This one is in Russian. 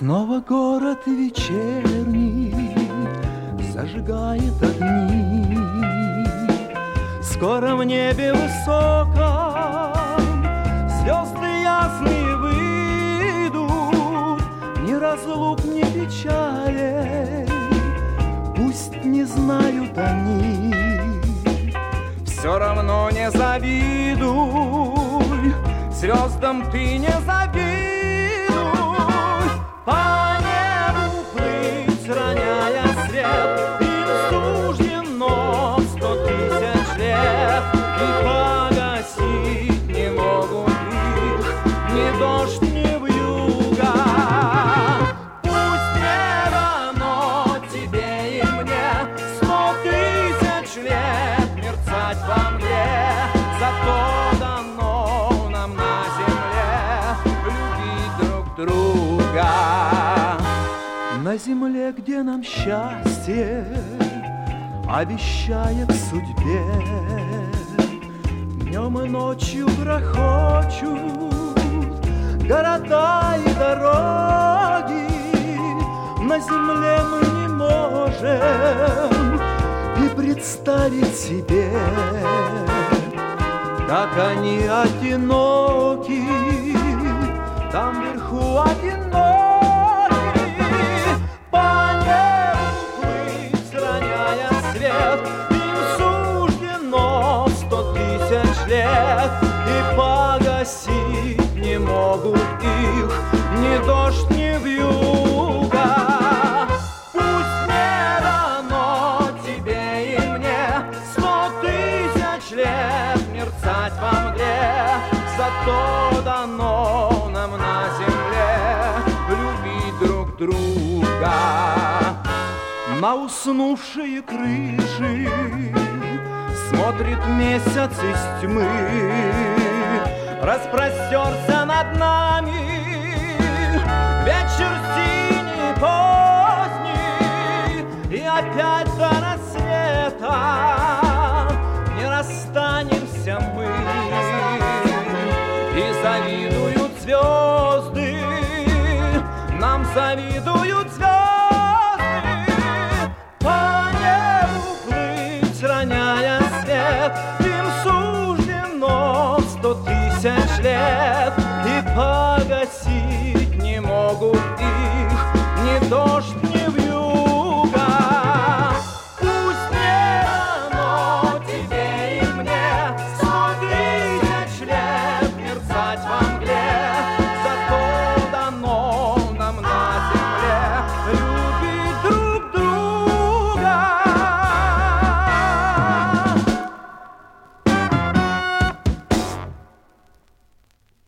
Снова город вечерний зажигает огни. Скоро в небе высоком звезды ясные выйдут. Ни разлук, ни печалей пусть не знают они. Все равно не завидуй, звездам ты не завидуй. По небу плыть, роняя свет, им суждено 100 000 лет. И погасить не могут их ни дождь, ни вьюга. Пусть не дано тебе и мне 100 000 лет мерцать во мгле, зато дано нам на земле любить друг друга. На земле, где нам счастье обещает судьбе, днем и ночью грохочут города и дороги. На земле мы не можем и представить себе, как они одиноки, там вверху одиноки. По небу плыть, роняя свет, им суждено 100 000 лет. И погасить не могут их ни дождь, ни вьюга. Пусть не дано тебе и мне 100 000 лет мерцать во мгле, зато дано нам на земле любить друг друга. На уснувшие крыши смотрит месяц из тьмы, распростерся над нами вечер синий поздний. И опять до рассвета не расстанемся мы. И завидуют звезды, нам завидуют звезды. По небу плыть, роняя свет, им суждено 100 000 лет. И погасить